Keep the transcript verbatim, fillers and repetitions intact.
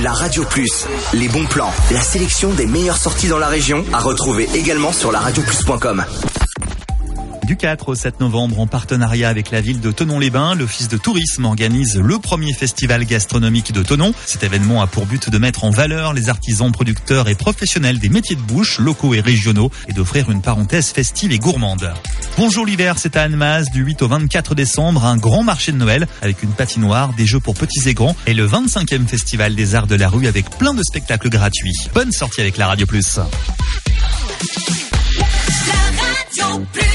La Radio Plus, les bons plans, la sélection des meilleures sorties dans la région, à retrouver également sur la radio plus point com. Du quatre au sept novembre, en partenariat avec la ville de Thonon-les-Bains, l'Office de tourisme organise le premier festival gastronomique de Thonon. Cet événement a pour but de mettre en valeur les artisans, producteurs et professionnels des métiers de bouche, locaux et régionaux, et d'offrir une parenthèse festive et gourmande. Bonjour l'hiver, c'est à Annemasse, du huit au vingt-quatre décembre, un grand marché de Noël avec une patinoire, des jeux pour petits et grands et le vingt-cinquième festival des arts de la rue avec plein de spectacles gratuits. Bonne sortie avec la Radio Plus.